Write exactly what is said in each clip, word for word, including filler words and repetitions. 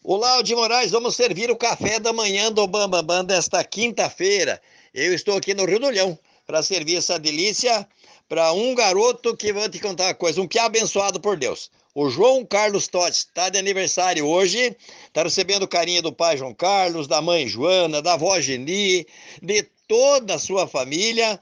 Olá, de Moraes, vamos servir o café da manhã do Bambambam desta quinta-feira. Eu estou aqui no Rio do Leão para servir essa delícia para um garoto que vou te contar uma coisa, um piá abençoado por Deus. O João Carlos Totti está de aniversário hoje, está recebendo o carinho do pai João Carlos, da mãe Joana, da avó Geni, de toda a sua família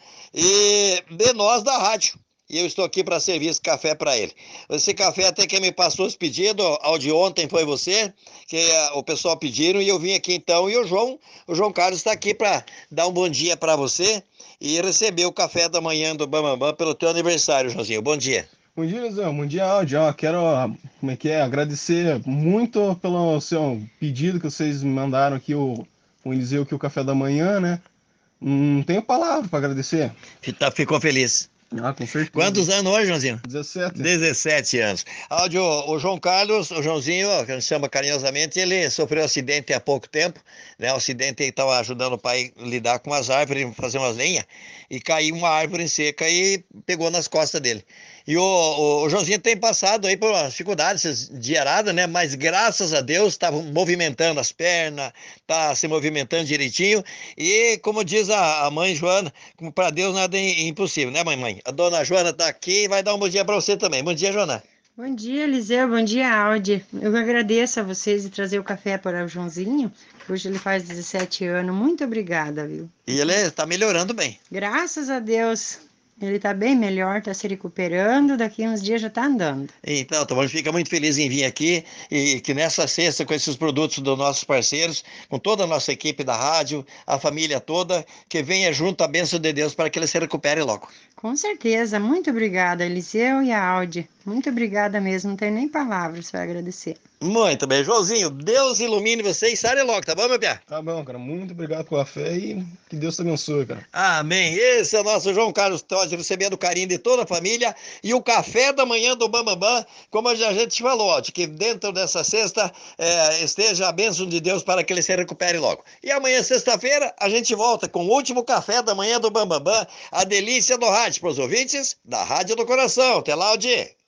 e de nós da rádio. E eu estou aqui para servir esse café para ele. Esse café até quem me passou os pedidos, ao de ontem foi você, que uh, o pessoal pediram e eu vim aqui então. E o João, o João Carlos está aqui para dar um bom dia para você e receber o café da manhã do Bambambam pelo teu aniversário, Joãozinho. Bom dia. Bom dia, Lisão. Bom dia, Aldi. Ó, quero, como é que é, agradecer muito pelo seu pedido que vocês me mandaram aqui, o, o Eliseu, aqui, o café da manhã, né? Não tenho palavra para agradecer. Tá, ficou feliz. Ah, com certeza. Quantos anos hoje, Joãozinho? dezessete. dezessete anos. Áudio, o João Carlos, o Joãozinho, que a gente chama carinhosamente, ele sofreu um acidente há pouco tempo, né? Um acidente, ele estava ajudando o pai a lidar com as árvores, fazer umas lenhas, e caiu uma árvore em seca e pegou nas costas dele. E o, o, o Joãozinho tem passado aí por uma dificuldade de arada, né? Mas graças a Deus está movimentando as pernas, está se movimentando direitinho. E como diz a, a mãe Joana, para Deus nada é impossível, né, mãe, mãe? A dona Joana está aqui e vai dar um bom dia para você também. Bom dia, Joana. Bom dia, Eliseu. Bom dia, Aldi. Eu agradeço a vocês de trazer o café para o Joãozinho. Hoje ele faz dezessete anos. Muito obrigada, viu? E ele está melhorando bem. Graças a Deus. Ele está bem melhor, está se recuperando, daqui uns dias já está andando. Então, então, a gente fica muito feliz em vir aqui e que nessa sexta, com esses produtos dos nossos parceiros, com toda a nossa equipe da rádio, a família toda, que venha junto a bênção de Deus para que ele se recupere logo. Com certeza. Muito obrigada, Eliseu e a Aldi. Muito obrigada mesmo, não tenho nem palavras para agradecer. Muito bem, Joãozinho, Deus ilumine você e sare logo, tá bom, meu pé? Tá bom, cara. Muito obrigado pelo café e que Deus te abençoe, cara. Amém. Esse é o nosso João Carlos Totti, recebendo o carinho de toda a família e o café da manhã do Bambambam, como a gente falou, ó, de que dentro dessa sexta é, esteja a bênção de Deus para que ele se recupere logo. E amanhã, sexta-feira, a gente volta com o último café da manhã do Bambambam, a delícia do rádio para os ouvintes da Rádio do Coração. Até lá, Aldi.